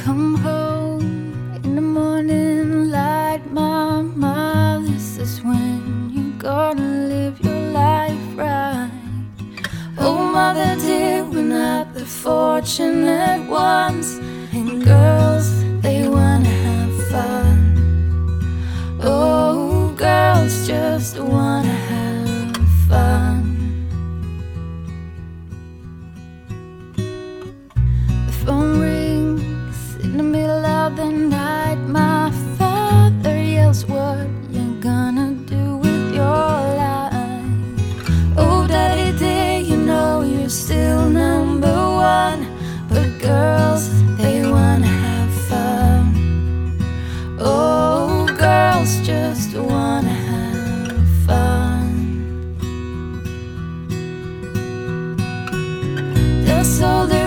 come home in the morning light, mama, this is when you're gonna live your life right. Oh mother dear, we're not the fortunate ones, and girls, they wanna have fun. Oh, girls just wanna have fun. The phone rings in the middle of the night. My father yells, what you gonna do with your life? Oh daddy dear, you know you're still number one, but girls, they wanna have fun. Oh, girls just wanna have fun. They're so